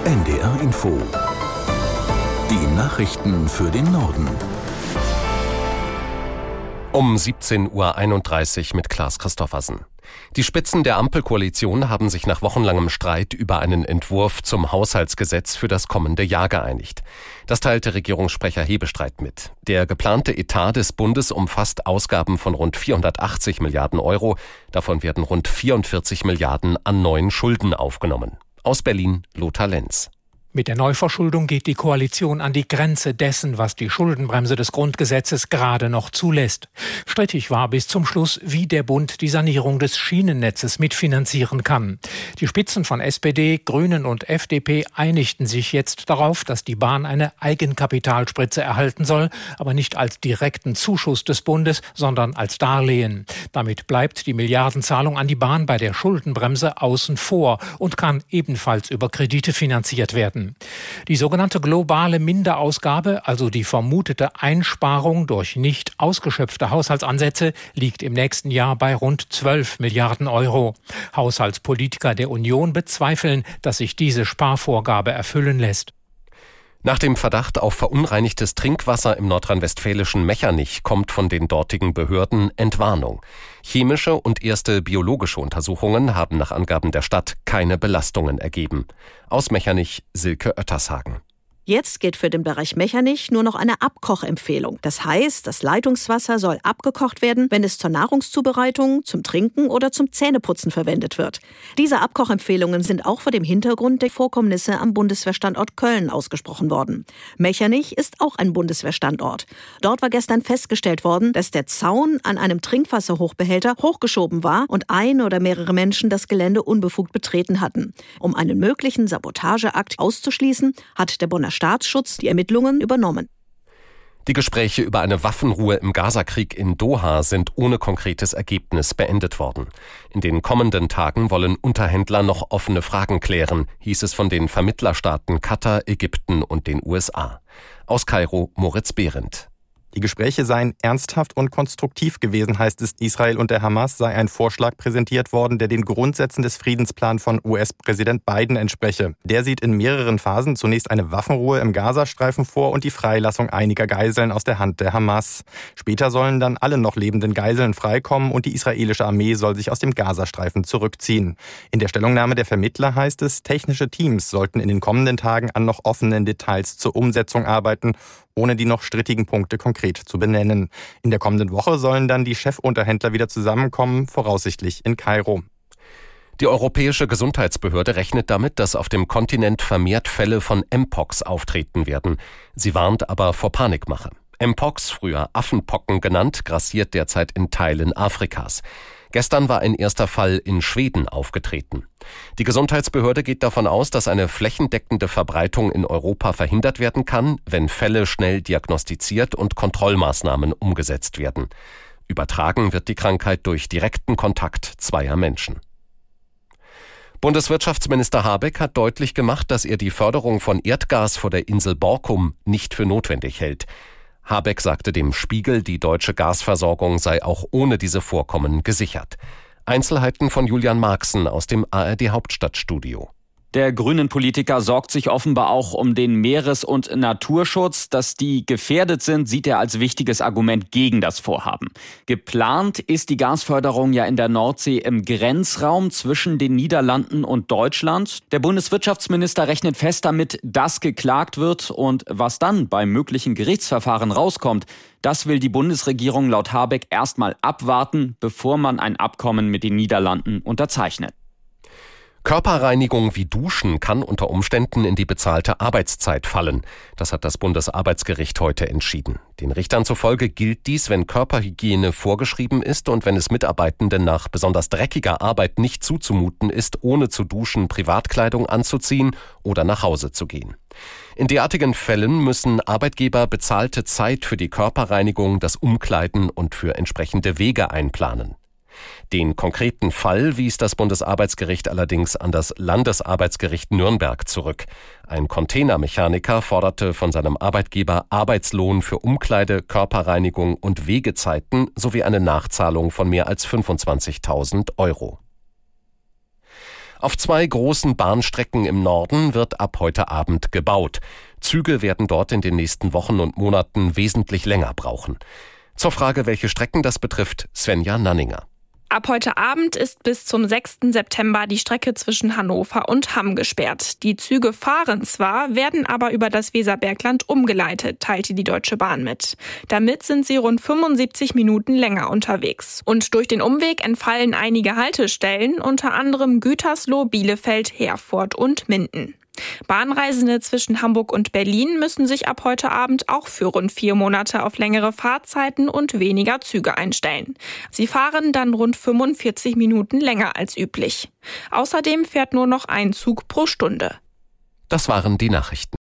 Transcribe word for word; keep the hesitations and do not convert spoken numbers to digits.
N D R Info. Die Nachrichten für den Norden. Um siebzehn Uhr einunddreißig mit Klaas Christoffersen. Die Spitzen der Ampelkoalition haben sich nach wochenlangem Streit über einen Entwurf zum Haushaltsgesetz für das kommende Jahr geeinigt. Das teilte Regierungssprecher Hebestreit mit. Der geplante Etat des Bundes umfasst Ausgaben von rund vierhundertachtzig Milliarden Euro. Davon werden rund vierundvierzig Milliarden an neuen Schulden aufgenommen. Aus Berlin, Lothar Lenz. Mit der Neuverschuldung geht die Koalition an die Grenze dessen, was die Schuldenbremse des Grundgesetzes gerade noch zulässt. Strittig war bis zum Schluss, wie der Bund die Sanierung des Schienennetzes mitfinanzieren kann. Die Spitzen von S P D, Grünen und F D P einigten sich jetzt darauf, dass die Bahn eine Eigenkapitalspritze erhalten soll, aber nicht als direkten Zuschuss des Bundes, sondern als Darlehen. Damit bleibt die Milliardenzahlung an die Bahn bei der Schuldenbremse außen vor und kann ebenfalls über Kredite finanziert werden. Die sogenannte globale Minderausgabe, also die vermutete Einsparung durch nicht ausgeschöpfte Haushaltsansätze, liegt im nächsten Jahr bei rund zwölf Milliarden Euro. Haushaltspolitiker der Union bezweifeln, dass sich diese Sparvorgabe erfüllen lässt. Nach dem Verdacht auf verunreinigtes Trinkwasser im nordrhein-westfälischen Mechernich kommt von den dortigen Behörden Entwarnung. Chemische und erste biologische Untersuchungen haben nach Angaben der Stadt keine Belastungen ergeben. Aus Mechernich, Silke Oettershagen. Jetzt gilt für den Bereich Mechernich nur noch eine Abkochempfehlung. Das heißt, das Leitungswasser soll abgekocht werden, wenn es zur Nahrungszubereitung, zum Trinken oder zum Zähneputzen verwendet wird. Diese Abkochempfehlungen sind auch vor dem Hintergrund der Vorkommnisse am Bundeswehrstandort Köln ausgesprochen worden. Mechernich ist auch ein Bundeswehrstandort. Dort war gestern festgestellt worden, dass der Zaun an einem Trinkwasserhochbehälter hochgeschoben war und ein oder mehrere Menschen das Gelände unbefugt betreten hatten. Um einen möglichen Sabotageakt auszuschließen, hat der Bonner Staatsschutz die Ermittlungen übernommen. Die Gespräche über eine Waffenruhe im Gazakrieg in Doha sind ohne konkretes Ergebnis beendet worden. In den kommenden Tagen wollen Unterhändler noch offene Fragen klären, hieß es von den Vermittlerstaaten Katar, Ägypten und den U S A. Aus Kairo, Moritz Behrendt. Die Gespräche seien ernsthaft und konstruktiv gewesen, heißt es. Israel und der Hamas sei ein Vorschlag präsentiert worden, der den Grundsätzen des Friedensplans von U S-Präsident Biden entspreche. Der sieht in mehreren Phasen zunächst eine Waffenruhe im Gazastreifen vor und die Freilassung einiger Geiseln aus der Hand der Hamas. Später sollen dann alle noch lebenden Geiseln freikommen und die israelische Armee soll sich aus dem Gazastreifen zurückziehen. In der Stellungnahme der Vermittler heißt es, technische Teams sollten in den kommenden Tagen an noch offenen Details zur Umsetzung arbeiten, ohne die noch strittigen Punkte konkret zu benennen. In der kommenden Woche sollen dann die Chefunterhändler wieder zusammenkommen, voraussichtlich in Kairo. Die Europäische Gesundheitsbehörde rechnet damit, dass auf dem Kontinent vermehrt Fälle von Mpox auftreten werden. Sie warnt aber vor Panikmache. Mpox, früher Affenpocken genannt, grassiert derzeit in Teilen Afrikas. Gestern war ein erster Fall in Schweden aufgetreten. Die Gesundheitsbehörde geht davon aus, dass eine flächendeckende Verbreitung in Europa verhindert werden kann, wenn Fälle schnell diagnostiziert und Kontrollmaßnahmen umgesetzt werden. Übertragen wird die Krankheit durch direkten Kontakt zweier Menschen. Bundeswirtschaftsminister Habeck hat deutlich gemacht, dass er die Förderung von Erdgas vor der Insel Borkum nicht für notwendig hält. Habeck sagte dem Spiegel, die deutsche Gasversorgung sei auch ohne diese Vorkommen gesichert. Einzelheiten von Julian Marxen aus dem A R D Hauptstadtstudio. Der Grünen-Politiker sorgt sich offenbar auch um den Meeres- und Naturschutz. Dass die gefährdet sind, sieht er als wichtiges Argument gegen das Vorhaben. Geplant ist die Gasförderung ja in der Nordsee im Grenzraum zwischen den Niederlanden und Deutschland. Der Bundeswirtschaftsminister rechnet fest damit, dass geklagt wird. Und was dann beim möglichen Gerichtsverfahren rauskommt, das will die Bundesregierung laut Habeck erstmal abwarten, bevor man ein Abkommen mit den Niederlanden unterzeichnet. Körperreinigung wie Duschen kann unter Umständen in die bezahlte Arbeitszeit fallen. Das hat das Bundesarbeitsgericht heute entschieden. Den Richtern zufolge gilt dies, wenn Körperhygiene vorgeschrieben ist und wenn es Mitarbeitenden nach besonders dreckiger Arbeit nicht zuzumuten ist, ohne zu duschen Privatkleidung anzuziehen oder nach Hause zu gehen. In derartigen Fällen müssen Arbeitgeber bezahlte Zeit für die Körperreinigung, das Umkleiden und für entsprechende Wege einplanen. Den konkreten Fall wies das Bundesarbeitsgericht allerdings an das Landesarbeitsgericht Nürnberg zurück. Ein Containermechaniker forderte von seinem Arbeitgeber Arbeitslohn für Umkleide, Körperreinigung und Wegezeiten sowie eine Nachzahlung von mehr als fünfundzwanzigtausend Euro. Auf zwei großen Bahnstrecken im Norden wird ab heute Abend gebaut. Züge werden dort in den nächsten Wochen und Monaten wesentlich länger brauchen. Zur Frage, welche Strecken das betrifft, Svenja Nanninger. Ab heute Abend ist bis zum sechsten September die Strecke zwischen Hannover und Hamm gesperrt. Die Züge fahren zwar, werden aber über das Weserbergland umgeleitet, teilte die Deutsche Bahn mit. Damit sind sie rund fünfundsiebzig Minuten länger unterwegs. Und durch den Umweg entfallen einige Haltestellen, unter anderem Gütersloh, Bielefeld, Herford und Minden. Bahnreisende zwischen Hamburg und Berlin müssen sich ab heute Abend auch für rund vier Monate auf längere Fahrzeiten und weniger Züge einstellen. Sie fahren dann rund fünfundvierzig Minuten länger als üblich. Außerdem fährt nur noch ein Zug pro Stunde. Das waren die Nachrichten.